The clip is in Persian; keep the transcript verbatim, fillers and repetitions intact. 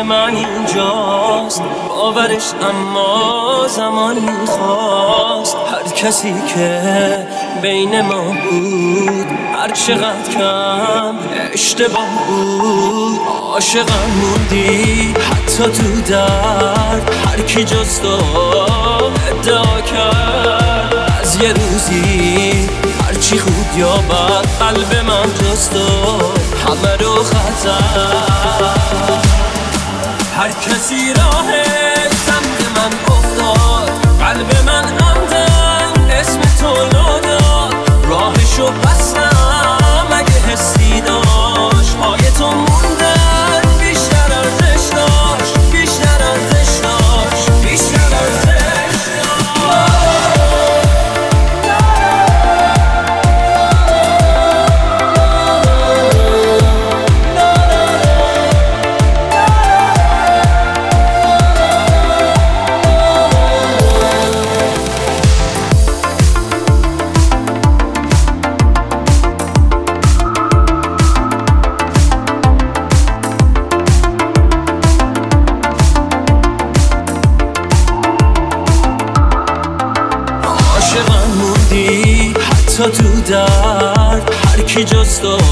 من اینجاست باورش، اما زمان میخواست. هر کسی که بین ما بود هر چقدر کم اشتباه بود، عاشقم موندی حتی تو درد. هر کی جز تو ادعا کرد از یه روزی هرچی خوب یا بد قلب من جز تو همه رو خطر. هر کسی راهش سمت من افتاد، قلب من عمدن اسم تو لو داد. راهشو بستم اگه حسی داشت، پای تو موندن بیشتر ارزش داشت، بیشتر ارزش داشت، بیشتر ارزش حتی تو درد. هر کی جز تو